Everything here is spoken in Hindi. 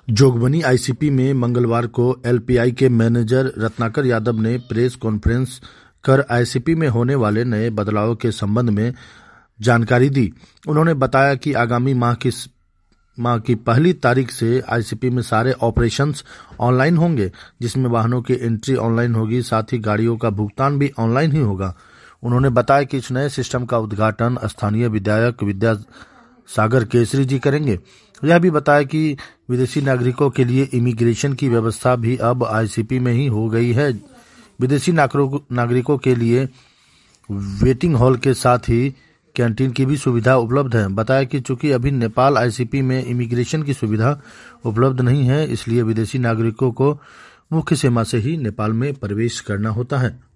जोगबनी आईसीपी में मंगलवार को एलपीआई के मैनेजर रत्नाकर यादव ने प्रेस कॉन्फ्रेंस कर आईसीपी में होने वाले नए बदलाव के संबंध में जानकारी दी। उन्होंने बताया कि आगामी माह की पहली तारीख से आईसीपी में सारे ऑपरेशंस ऑनलाइन होंगे, जिसमें वाहनों की एंट्री ऑनलाइन होगी, साथ ही गाड़ियों का भुगतान भी ऑनलाइन ही होगा। उन्होंने बताया कि इस नए सिस्टम का उद्घाटन स्थानीय विधायक विद्यासागर केसरी जी करेंगे। यह भी बताया कि विदेशी नागरिकों के लिए इमिग्रेशन की व्यवस्था भी अब आईसीपी में ही हो गई है। विदेशी नागरिकों के लिए वेटिंग हॉल के साथ ही कैंटीन की भी सुविधा उपलब्ध है। बताया कि चूंकि अभी नेपाल आईसीपी में इमिग्रेशन की सुविधा उपलब्ध नहीं है, इसलिए विदेशी नागरिकों को मुख्य सीमा से ही नेपाल में प्रवेश करना होता है।